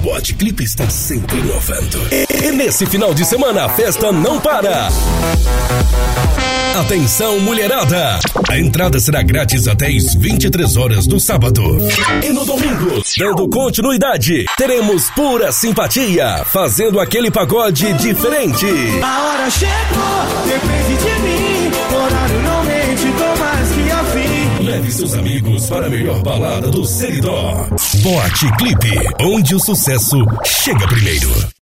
Boate Clipe está sempre inovando. E nesse final de semana a festa não para. Atenção, mulherada! A entrada será grátis até às 23 horas do sábado. E no domingo, dando continuidade, teremos pura simpatia, fazendo aquele pagode diferente. A hora chegou, depende de mim. Horário não mente, tô mais que afim. Leve seus amigos para a melhor balada do Seridó. Boate Clipe, onde o sucesso chega primeiro.